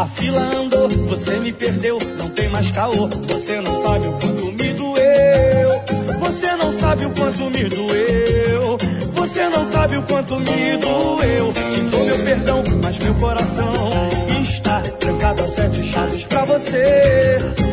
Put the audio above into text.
A fila andou, você me perdeu, não tem mais caô. Você não sabe o quanto me doeu. Você não sabe o quanto me doeu. Você não sabe o quanto me doeu. Te dou meu perdão, mas meu coração está trancado a 7 chaves pra você.